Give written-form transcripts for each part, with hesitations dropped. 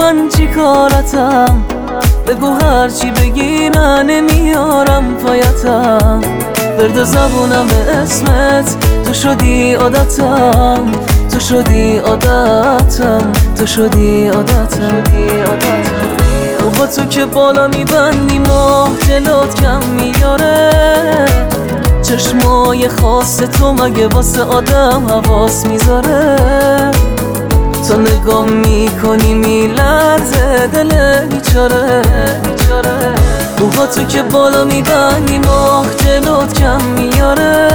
من چی کارتم؟ بگو هرچی بگی من نمیارم پایتم. ورد زبونم اسمت، تو شدی عادتم، تو شدی عادتم، تو شدی عادتم. با تو که بالا میبندی ماه جلوت کم میاره. چشمای خاص تو مگه واسه آدم حواس میذاره؟ تو نگاه میکنی میلرزه دل بیچاره. موها تو که بالا میبندی ماه جلوت کم میاره.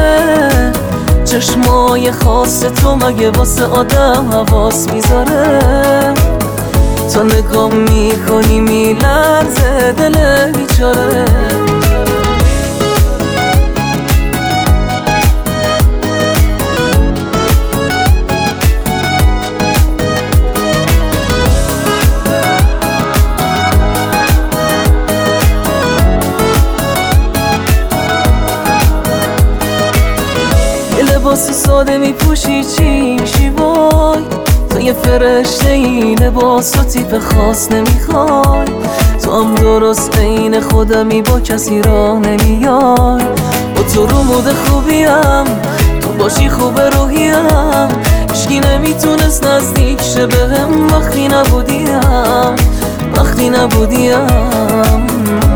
چشمای خاص تو مگه واسه آدم حواس میذاره؟ تو نگاه میکنی میلرزه دل بیچاره. لباس ساده میپوشی چی میشی وای؟ تو یه فرشته ای لباس و تیپ خاص نمیخوای. تو هم درست عین خودمی با کسی راه نمیای. با تو رو مود خوبیم، تو باشی خوب روحیم. هیچکی نمیتونست نزدیک شه بهم وقتی نبودیم، وقتی نبودیم.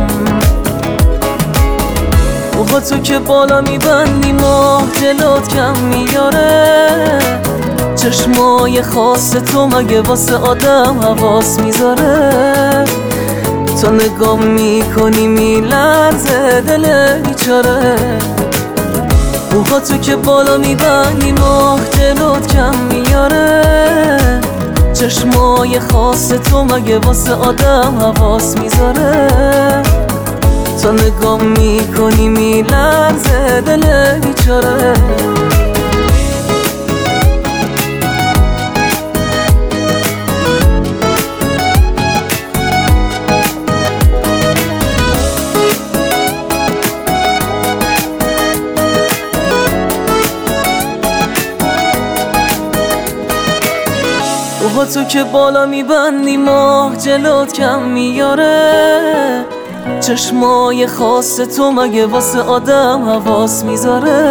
با تو که بالا میبندی ماه جلوت کم میاره. چشمای خاص تو مگه واسه آدم حواس میذاره؟ تو نگاه میکنی میلرزه دل بیچاره. با تو که بالا میبندی ماه جلوت کم میاره. چشمای خاص تو مگه واسه آدم حواس میذاره؟ تو نگاه میکنی میلرزه دل بیچاره. با تو که بالا میبندی ماه جلوت کم میاره. چشمای خاص تو مگه واسه آدم حواس میذاره؟